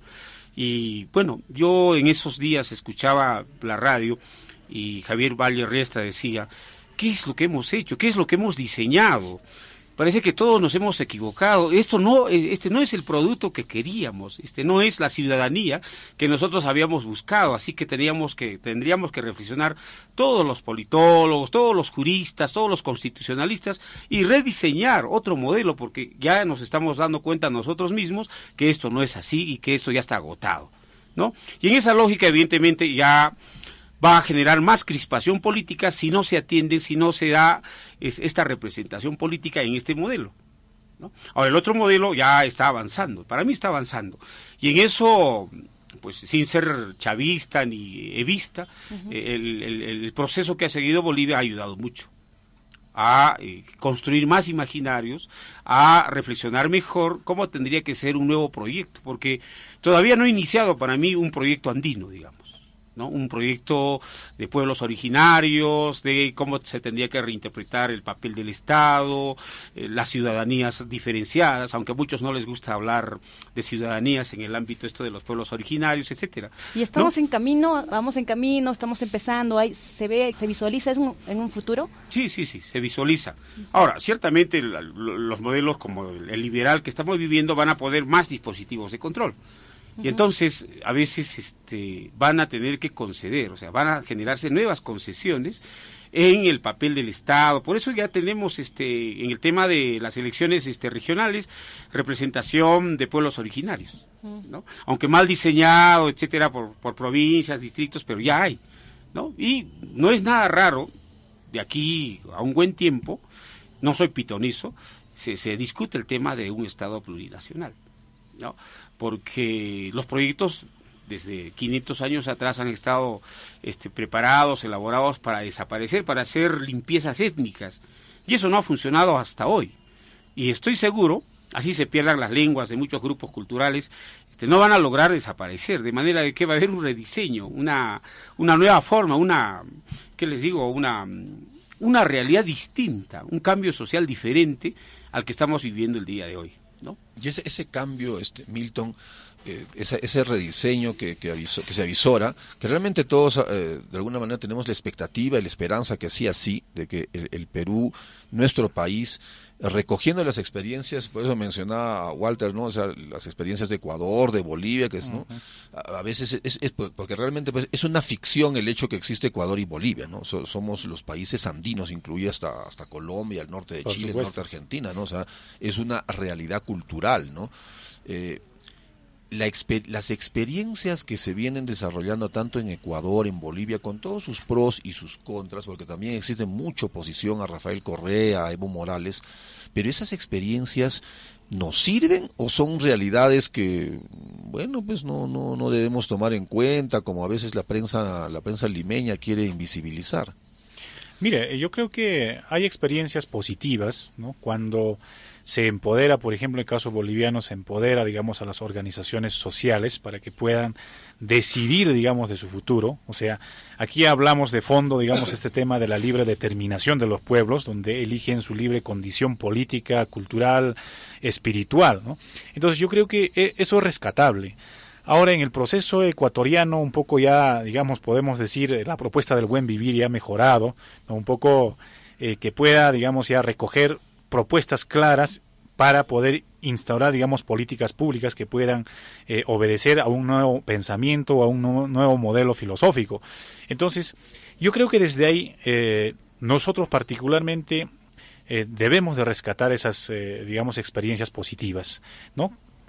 Y bueno, yo en esos días escuchaba la radio y Javier Valle Riestra decía, ¿qué es lo que hemos hecho? ¿Qué es lo que hemos diseñado? Parece que todos nos hemos equivocado. Esto no, este no es el producto que queríamos, este no es la ciudadanía que nosotros habíamos buscado, así que teníamos que, tendríamos que reflexionar todos los politólogos, todos los juristas, todos los constitucionalistas y rediseñar otro modelo, porque ya nos estamos dando cuenta nosotros mismos que esto no es así y que esto ya está agotado, ¿no? Y en esa lógica, evidentemente, ya va a generar más crispación política si no se atiende, si no se da es, esta representación política en este modelo, ¿no? Ahora, el otro modelo ya está avanzando, para mí está avanzando, y en eso, pues sin ser chavista ni evista, uh-huh. el, el, el proceso que ha seguido Bolivia ha ayudado mucho a eh, construir más imaginarios, a reflexionar mejor cómo tendría que ser un nuevo proyecto, porque todavía no he iniciado para mí un proyecto andino, digamos, ¿no? Un proyecto de pueblos originarios, de cómo se tendría que reinterpretar el papel del Estado, eh, las ciudadanías diferenciadas, aunque a muchos no les gusta hablar de ciudadanías en el ámbito esto de los pueblos originarios, etcétera. Y estamos, ¿no?, en camino, vamos en camino, estamos empezando, hay, se ve, se visualiza en un, en un futuro. Sí, sí, sí, se visualiza. Ahora, ciertamente la, los modelos como el liberal que estamos viviendo van a poner más dispositivos de control. Y entonces, a veces este, van a tener que conceder, o sea, van a generarse nuevas concesiones en el papel del Estado. Por eso ya tenemos, este, en el tema de las elecciones este, regionales, representación de pueblos originarios, ¿no? Aunque mal diseñado, etcétera, por, por provincias, distritos, pero ya hay, ¿no? Y no es nada raro, de aquí a un buen tiempo, no soy pitonizo, se, se discute el tema de un Estado plurinacional, ¿no? Porque los proyectos desde quinientos años atrás han estado este, preparados, elaborados para desaparecer, para hacer limpiezas étnicas, y eso no ha funcionado hasta hoy. Y estoy seguro, así se pierdan las lenguas de muchos grupos culturales, este, no van a lograr desaparecer, de manera de que va a haber un rediseño, una, una nueva forma, una, ¿qué les digo?, una, una realidad distinta, un cambio social diferente al que estamos viviendo el día de hoy, ¿no? Y ese, ese cambio, este Milton, eh, ese, ese rediseño que, que, aviso, que se avisora, que realmente todos eh, de alguna manera tenemos la expectativa y la esperanza que sí así, de que el, el Perú, nuestro país, recogiendo las experiencias, por eso mencionaba Walter, ¿no? O sea, las experiencias de Ecuador, de Bolivia, que es, ¿no? A, a veces es, es porque realmente pues, es una ficción el hecho que existe Ecuador y Bolivia, ¿no? So, somos los países andinos, incluye hasta hasta Colombia, el norte de por Chile, supuesto. El norte de Argentina, ¿no? O sea, es una realidad cultural, ¿no? Eh, La exper- las experiencias que se vienen desarrollando tanto en Ecuador, en Bolivia, con todos sus pros y sus contras, porque también existe mucha oposición a Rafael Correa, a Evo Morales, pero esas experiencias ¿nos sirven o son realidades que, bueno, pues no no no debemos tomar en cuenta, como a veces la prensa la prensa limeña quiere invisibilizar? Mire, yo creo que hay experiencias positivas, ¿no? Cuando se empodera, por ejemplo, en el caso boliviano, se empodera, digamos, a las organizaciones sociales para que puedan decidir, digamos, de su futuro. O sea, aquí hablamos de fondo, digamos, este tema de la libre determinación de los pueblos, donde eligen su libre condición política, cultural, espiritual, ¿no? Entonces yo creo que eso es rescatable. Ahora, en el proceso ecuatoriano, un poco ya, digamos, podemos decir, la propuesta del buen vivir ya ha mejorado, ¿no? Un poco eh, que pueda, digamos, ya recoger propuestas claras para poder instaurar, digamos, políticas públicas que puedan eh, obedecer a un nuevo pensamiento, a un nuevo, nuevo modelo filosófico. Entonces, yo creo que desde ahí, eh, nosotros particularmente eh, debemos de rescatar esas, eh, digamos, experiencias positivas, ¿no?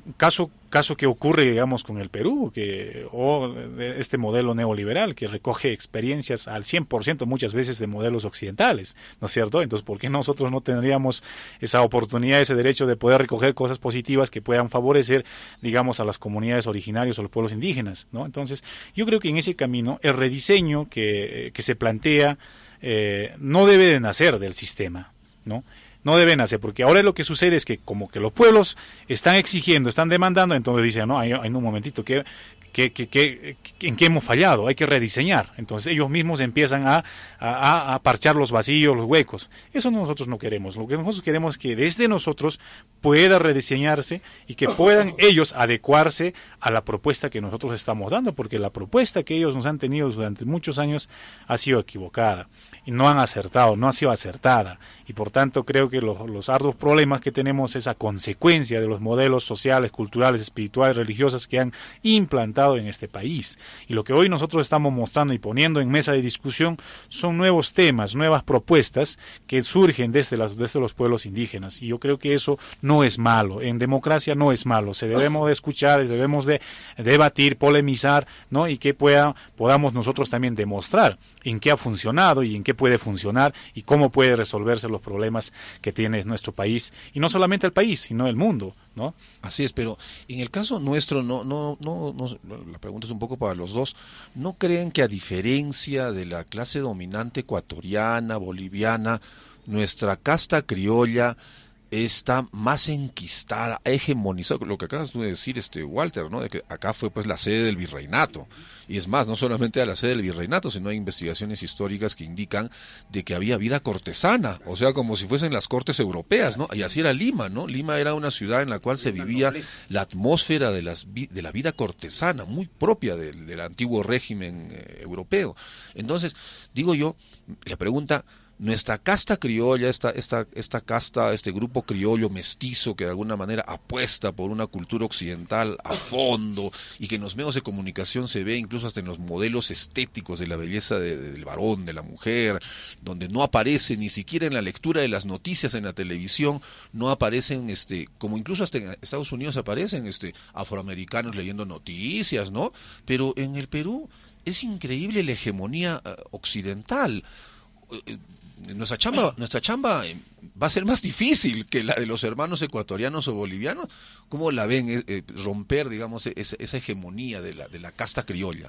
caso caso que ocurre, digamos, con el Perú, que o este modelo neoliberal que recoge experiencias al cien por ciento muchas veces de modelos occidentales, ¿no es cierto? Entonces, ¿por qué nosotros no tendríamos esa oportunidad, ese derecho de poder recoger cosas positivas que puedan favorecer, digamos, a las comunidades originarias o los pueblos indígenas, ¿no? Entonces, yo creo que en ese camino el rediseño que, que se plantea eh, no debe de nacer del sistema, ¿no? No deben hacer, porque ahora lo que sucede es que como que los pueblos están exigiendo, están demandando, entonces dicen, no, hay, hay un momentito, que, que, que, que, ¿en qué hemos fallado? Hay que rediseñar. Entonces ellos mismos empiezan a, a, a parchar los vacíos, los huecos. Eso nosotros no queremos. Lo que nosotros queremos es que desde nosotros pueda rediseñarse y que puedan ellos adecuarse a la propuesta que nosotros estamos dando, porque la propuesta que ellos nos han tenido durante muchos años ha sido equivocada y no han acertado, no ha sido acertada. Y por tanto creo que los, los arduos problemas que tenemos es a consecuencia de los modelos sociales, culturales, espirituales, religiosos que han implantado en este país. Y lo que hoy nosotros estamos mostrando y poniendo en mesa de discusión son nuevos temas, nuevas propuestas que surgen desde, las, desde los pueblos indígenas. Y yo creo que eso no es malo. En democracia no es malo. Se debemos de escuchar, debemos de debatir, polemizar, ¿no? Y que pueda, podamos nosotros también demostrar en qué ha funcionado y en qué puede funcionar y cómo puede resolverse los problemas que tiene nuestro país. Y no solamente el país, sino el mundo, ¿no? Así es, pero en el caso nuestro, no, no, no, no, la pregunta es un poco para los dos, ¿no creen que a diferencia de la clase dominante ecuatoriana, boliviana, nuestra casta criolla está más enquistada, hegemonizada, lo que acabas de decir, este Walter, ¿no? De que acá fue pues la sede del virreinato, y es más, no solamente a la sede del virreinato, sino hay investigaciones históricas que indican de que había vida cortesana, o sea, como si fuesen las cortes europeas, ¿no? Y así era Lima, ¿no? Lima era una ciudad en la cual se vivía la atmósfera de las de la vida cortesana, muy propia del, del antiguo régimen eh, europeo. Entonces, digo yo, la pregunta, nuestra casta criolla, esta, esta, esta casta, este grupo criollo mestizo que de alguna manera apuesta por una cultura occidental a fondo y que en los medios de comunicación se ve incluso hasta en los modelos estéticos de la belleza de, de, del varón, de la mujer, donde no aparece ni siquiera en la lectura de las noticias en la televisión, no aparecen, este, como incluso hasta en Estados Unidos aparecen este, afroamericanos leyendo noticias, ¿no? Pero en el Perú es increíble la hegemonía uh, occidental. Uh, Nuestra chamba, nuestra chamba va a ser más difícil que la de los hermanos ecuatorianos o bolivianos. ¿Cómo la ven eh, eh, romper, digamos, esa, esa hegemonía de la, de la casta criolla?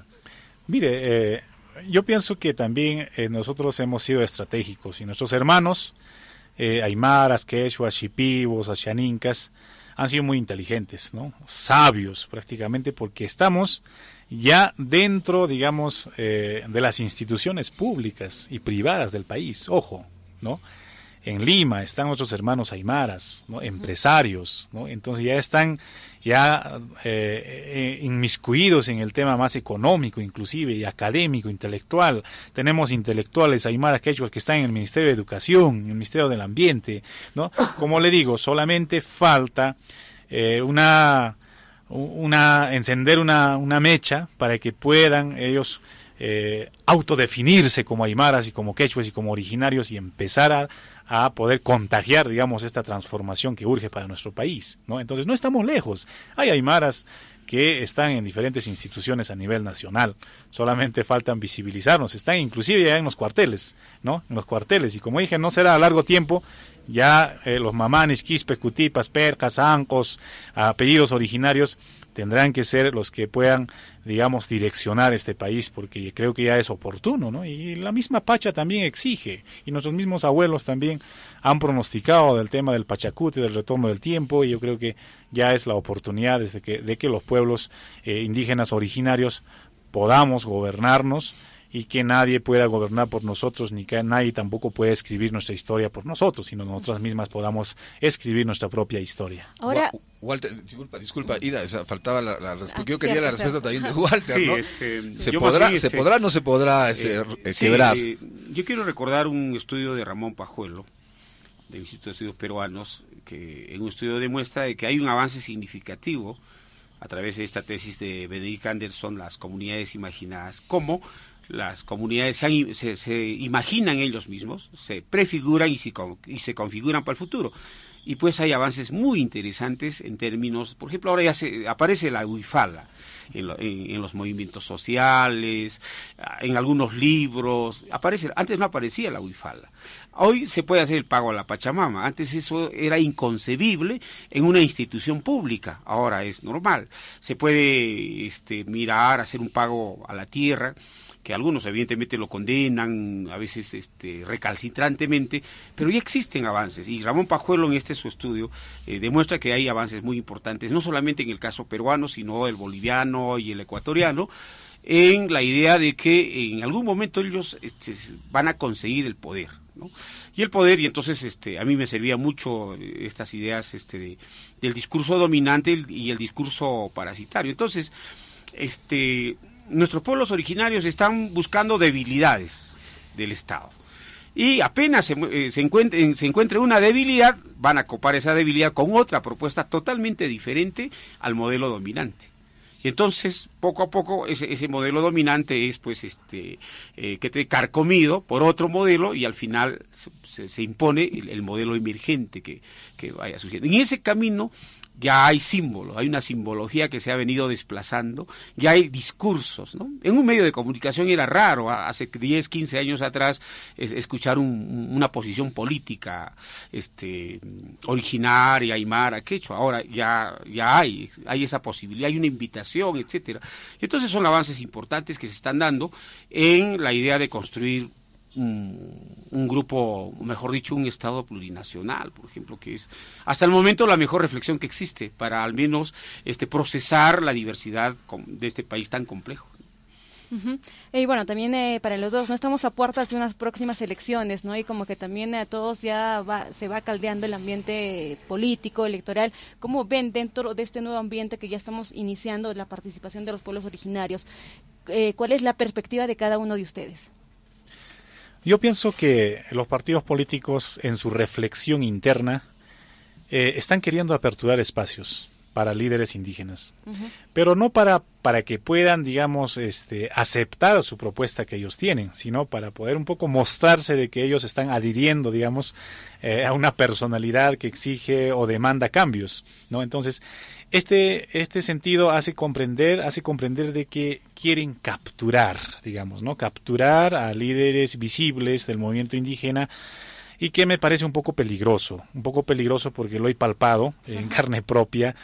Mire, eh, yo pienso que también eh, nosotros hemos sido estratégicos y nuestros hermanos, eh, aymaras, quechuas, shipibos, ashaninkas, han sido muy inteligentes, ¿no? Sabios prácticamente, porque estamos ya dentro, digamos, eh, de las instituciones públicas y privadas del país, ojo, ¿no? En Lima están nuestros hermanos aymaras, ¿no? Empresarios, ¿no? Entonces ya están ya eh, inmiscuidos en el tema más económico, inclusive, y académico, intelectual. Tenemos intelectuales aymaras quechuas que están en el Ministerio de Educación, en el Ministerio del Ambiente, ¿no? Como le digo, solamente falta eh, una... una encender una, una mecha para que puedan ellos eh, autodefinirse como aymaras y como quechuas y como originarios y empezar a, a poder contagiar, digamos, esta transformación que urge para nuestro país, ¿no? Entonces no estamos lejos. Hay aymaras que están en diferentes instituciones a nivel nacional, solamente faltan visibilizarnos, están inclusive ya en los cuarteles, ¿no? En los cuarteles, y como dije, no será a largo tiempo, ya eh, los mamanes, quispes, cutipas, percas, ancos, apellidos originarios, tendrán que ser los que puedan, digamos, direccionar este país, porque creo que ya es oportuno, ¿no? Y la misma Pacha también exige, y nuestros mismos abuelos también han pronosticado del tema del Pachacuti, del retorno del tiempo, y yo creo que ya es la oportunidad de que, de que los pueblos eh, indígenas originarios podamos gobernarnos, y que nadie pueda gobernar por nosotros, ni que nadie tampoco pueda escribir nuestra historia por nosotros, sino nosotras mismas podamos escribir nuestra propia historia. Ahora, Walter, disculpa, disculpa, Ida, esa, faltaba la, la respuesta. Yo quería la respuesta también de Walter, sí, ¿no? Este, ¿Se, podrá, bien, ¿Se este, podrá o no se podrá ese, eh, eh, sí, quebrar? Eh, yo quiero recordar un estudio de Ramón Pajuelo, del Instituto de Estudios Peruanos, que en un estudio demuestra de que hay un avance significativo a través de esta tesis de Benedict Anderson, las comunidades imaginadas, como las comunidades se, han, se, se imaginan ellos mismos, se prefiguran y se, y se configuran para el futuro. y pues hay avances muy interesantes en términos, por ejemplo, ahora ya se aparece la huifala en, lo, en, en los movimientos sociales, en algunos libros, aparece, antes no aparecía la huifala. Hoy se puede hacer el pago a la Pachamama, antes eso era inconcebible en una institución pública, ahora es normal. Se puede este, mirar, hacer un pago a la tierra, que algunos evidentemente lo condenan, a veces este, recalcitrantemente, pero ya existen avances, y Ramón Pajuelo en este su estudio eh, demuestra que hay avances muy importantes, no solamente en el caso peruano, sino el boliviano y el ecuatoriano, en la idea de que en algún momento ellos este, van a conseguir el poder, ¿no? Y el poder, y entonces este, a mí me servía mucho estas ideas este, de, del discurso dominante y el discurso parasitario. Entonces, este... nuestros pueblos originarios están buscando debilidades del Estado. Y apenas se, eh, se, encuentre, se encuentre una debilidad, van a copar esa debilidad con otra propuesta totalmente diferente al modelo dominante. Y entonces, poco a poco, ese, ese modelo dominante es, pues, este, eh, que te carcomido por otro modelo y al final se, se impone el, el modelo emergente que, que vaya surgiendo. En ese camino ya hay símbolos, hay una simbología que se ha venido desplazando, ya hay discursos, ¿no? En un medio de comunicación era raro, hace diez, quince años atrás, es, escuchar un, una posición política este, originaria, aymara, quechua. Ahora ya, ya hay, hay esa posibilidad, hay una invitación, etcétera. Entonces son avances importantes que se están dando en la idea de construir Un, un grupo, mejor dicho, un Estado plurinacional, por ejemplo, que es hasta el momento la mejor reflexión que existe para al menos este procesar la diversidad de este país tan complejo. Uh-huh. Y bueno, también eh, para los dos, no estamos a puertas de unas próximas elecciones, ¿no? Y como que también a eh, todos ya va, se va caldeando el ambiente político, electoral. ¿Cómo ven dentro de este nuevo ambiente que ya estamos iniciando la participación de los pueblos originarios? Eh, ¿Cuál es la perspectiva de cada uno de ustedes? Yo pienso que los partidos políticos en su reflexión interna eh, están queriendo aperturar espacios para líderes indígenas, uh-huh. pero no para para que puedan, digamos, este, aceptar su propuesta que ellos tienen, sino para poder un poco mostrarse de que ellos están adhiriendo, digamos, eh, a una personalidad que exige o demanda cambios, ¿no? Entonces, este este sentido hace comprender, hace comprender de que quieren capturar, digamos, ¿no? Capturar a líderes visibles del movimiento indígena, y que me parece un poco peligroso, un poco peligroso porque lo he palpado en carne propia.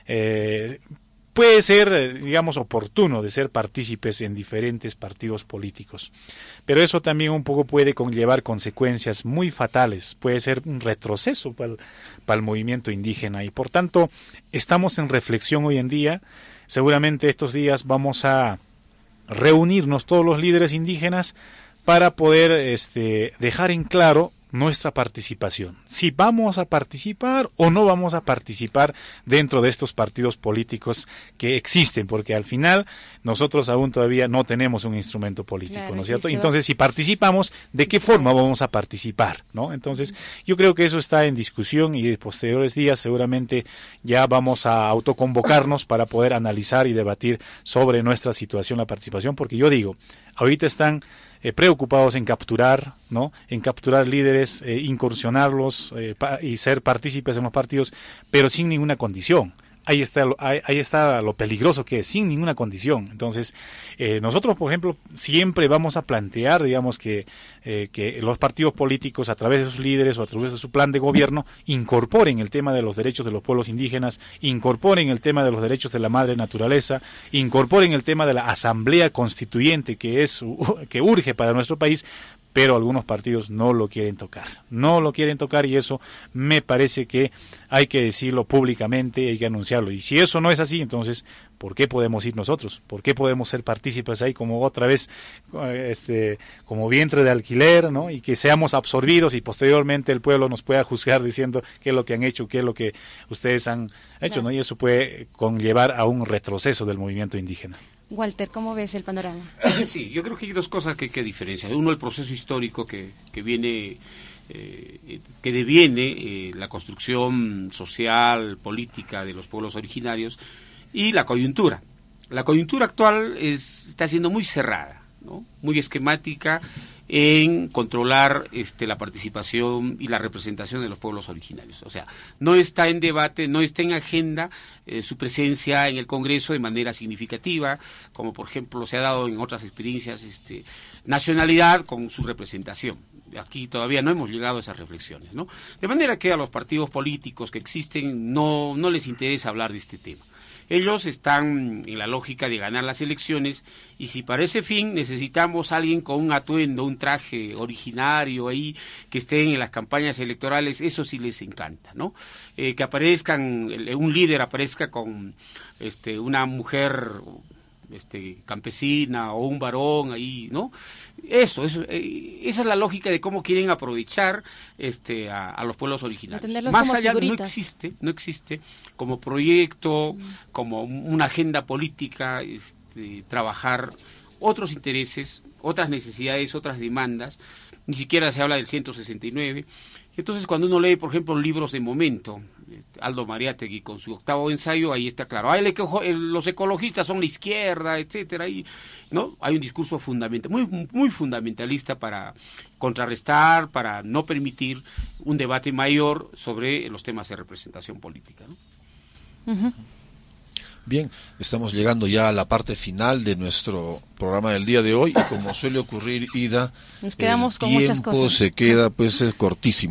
Eh, puede ser, digamos, oportuno de ser partícipes en diferentes partidos políticos, pero eso también un poco puede conllevar consecuencias muy fatales, puede ser un retroceso para el, para el movimiento indígena, y por tanto estamos en reflexión hoy en día. Seguramente estos días vamos a reunirnos todos los líderes indígenas para poder este, dejar en claro nuestra participación, si vamos a participar o no vamos a participar dentro de estos partidos políticos que existen, porque al final nosotros aún todavía no tenemos un instrumento político, claro, ¿no es cierto? Sí, entonces, si participamos, ¿de qué forma vamos a participar, ¿no? Entonces, yo creo que eso está en discusión, y en posteriores días seguramente ya vamos a autoconvocarnos para poder analizar y debatir sobre nuestra situación, la participación, porque yo digo, ahorita están Eh, preocupados en capturar, ¿no? En capturar líderes, eh, incursionarlos eh, pa- y ser partícipes en los partidos, pero sin ninguna condición. Ahí está, lo, ahí, ahí está lo peligroso que es, sin ninguna condición. Entonces, eh, nosotros, por ejemplo, siempre vamos a plantear, digamos, que, eh, que los partidos políticos, a través de sus líderes o a través de su plan de gobierno, incorporen el tema de los derechos de los pueblos indígenas, incorporen el tema de los derechos de la madre naturaleza, incorporen el tema de la asamblea constituyente, que es que urge para nuestro país, pero algunos partidos no lo quieren tocar, no lo quieren tocar, y eso me parece que hay que decirlo públicamente, hay que anunciarlo. Y si eso no es así, entonces, ¿por qué podemos ir nosotros? ¿Por qué podemos ser partícipes ahí como otra vez, este, como vientre de alquiler, ¿no? Y que seamos absorbidos y posteriormente el pueblo nos pueda juzgar diciendo qué es lo que han hecho, qué es lo que ustedes han hecho, ¿no? Y eso puede conllevar a un retroceso del movimiento indígena. Walter, ¿cómo ves el panorama? Sí, yo creo que hay dos cosas que hay que diferenciar. Uno, el proceso histórico que, que viene, eh, que deviene eh, la construcción social, política de los pueblos originarios, y la coyuntura. La coyuntura actual es, está siendo muy cerrada, ¿no? Muy esquemática en controlar este, la participación y la representación de los pueblos originarios. O sea, no está en debate, no está en agenda eh, su presencia en el Congreso de manera significativa, como por ejemplo se ha dado en otras experiencias, este, nacionalidad con su representación. Aquí todavía no hemos llegado a esas reflexiones, ¿no? De manera que a los partidos políticos que existen no, no les interesa hablar de este tema. Ellos están en la lógica de ganar las elecciones y si para ese fin necesitamos a alguien con un atuendo, un traje originario ahí, que estén en las campañas electorales, eso sí les encanta, ¿no? Eh, que aparezcan, un líder aparezca con este una mujer este campesina o un varón ahí, ¿no? Eso, eso eh, esa es la lógica de cómo quieren aprovechar este a, a los pueblos originarios. Más allá figuritas. no existe, no existe como proyecto, mm. como una agenda política, este, trabajar otros intereses, otras necesidades, otras demandas. Ni siquiera se habla del ciento sesenta y nueve. Entonces, cuando uno lee, por ejemplo, libros de momento, Aldo Mariátegui con su octavo ensayo, ahí está claro. Ah, el eco, el, los ecologistas son la izquierda, etcétera, y no, hay un discurso fundamental, muy muy fundamentalista para contrarrestar, para no permitir un debate mayor sobre los temas de representación política, ¿no? Uh-huh. Bien, estamos llegando ya a la parte final de nuestro programa del día de hoy y como suele ocurrir, Ida, nos quedamos el con tiempo muchas cosas. se queda pues es cortísimo.